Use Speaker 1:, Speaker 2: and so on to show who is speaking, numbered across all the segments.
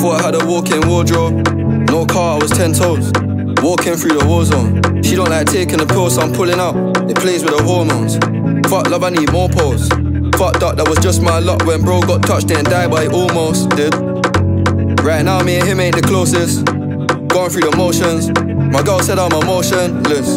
Speaker 1: thought I had a walk-in wardrobe. No car, I was 10 toes. Walking through the war zone. She don't like taking the pills, so I'm pulling out. It plays with the hormones. Fuck love, I need more pose. Fucked up, that was just my luck. When bro got touched, didn't die, but he almost did. Right now, me and him ain't the closest. Going through the motions. My girl said I'm emotionless.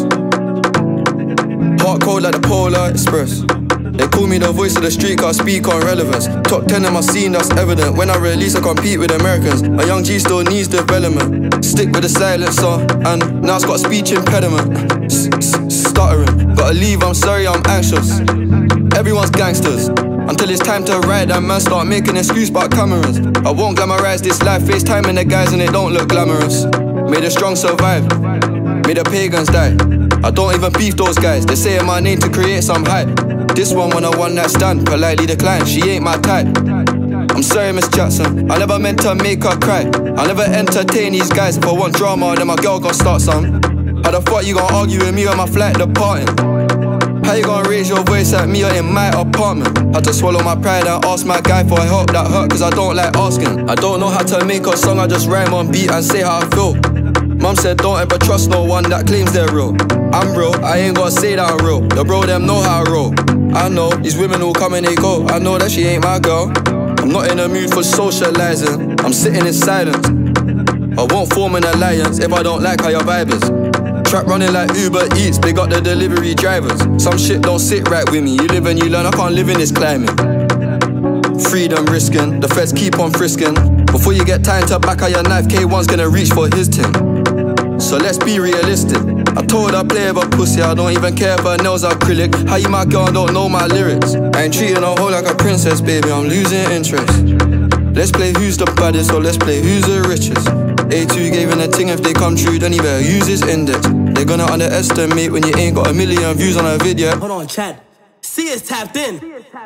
Speaker 1: Heart cold like the Polar Express. They call me the voice of the street, cause I speak on relevance. Top 10 in my scene, that's evident. When I release, I compete with Americans. A young G still needs development. Stick with the silencer, and now it's got a speech impediment. Stuttering, gotta leave, I'm sorry, I'm anxious. Everyone's gangsters, until it's time to ride. That man start making excuse about cameras. I won't glamorize this life, FaceTiming the guys and they don't look glamorous. May the strong survive, may the pagans die. I don't even beef those guys, they say my name to create some hype. This one when I one night stand, politely decline, she ain't my type. I'm sorry, Miss Jackson, I never meant to make her cry. I never entertain these guys. If I want drama, then my girl gon' start some. How the fuck you gon' argue with me on my flight departing? How you gon' raise your voice at me or in my apartment? Had to swallow my pride and ask my guy for help that hurt, cause I don't like asking. I don't know how to make a song, I just rhyme on beat and say how I feel. Mum said don't ever trust no one that claims they're real. I'm real, I ain't gotta say that I'm real. The bro them know how I roll. I know, these women all come and they go. I know that she ain't my girl. I'm not in the mood for socializing, I'm sitting in silence. I won't form an alliance if I don't like how your vibe is. Trap running like Uber Eats, big up the delivery drivers. Some shit don't sit right with me, you live and you learn, I can't live in this climate. Freedom risking, the feds keep on frisking. Before you get time to back out your knife, K1's gonna reach for his tin. So let's be realistic. I told her play with a pussy, I don't even care if her nails are acrylic. How you my girl and don't know my lyrics? I ain't treating her whole like a princess, baby, I'm losing interest. Let's play who's the baddest, or let's play who's the richest. A2 gave in a ting, if they come true, then he better use his index. They're gonna underestimate when you ain't got 1 million views on a video.
Speaker 2: Hold on, Chad. See it's tapped in.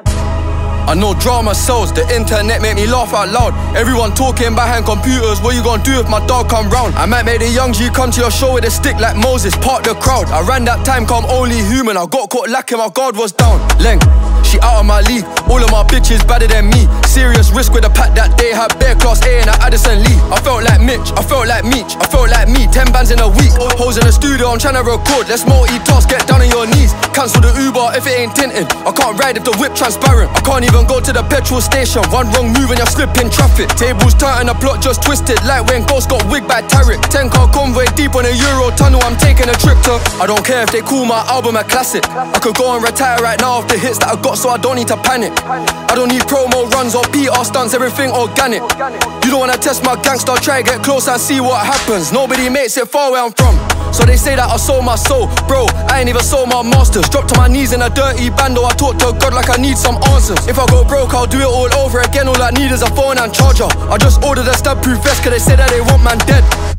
Speaker 1: I know drama sells, the internet make me laugh out loud. Everyone talking behind computers, what you gonna do if my dog come round? I might make the young G come to your show with a stick like Moses, part the crowd. I ran that time, come only human, I got caught lacking, my guard was down. Leng, she out of my league, all of my bitches better than me. Serious risk with the pack that day, had bare class A and at Addison Lee. I felt like Mitch, I felt like Meech, I felt like me, 10 bands in a week. Hoes in the studio, I'm tryna record, let's multitask, get down on your knees. Cancel the Uber if it ain't tinted, I can't ride if the whip transparent. I can't even go to the petrol station, one wrong move and you're slipping traffic. Tables turned and the plot just twisted, like when Ghost got wigged by Tarek. 10-car convoy deep on a Euro tunnel, I'm taking a trip to. I don't care if they call my album a classic, I could go and retire right now off the hits that I got, so I don't need to panic. I don't need promo runs or PR stunts, everything organic. You don't wanna test my gangster, try get close and see what happens. Nobody makes it far where I'm from, so they say that I sold my soul. Bro, I ain't even sold my masters. Dropped to my knees in a dirty bando, I talk to God like I need some answers. If I go broke, I'll do it all over again. All I need is a phone and charger. I just ordered a stab-proof vest, cause they say that they want man dead.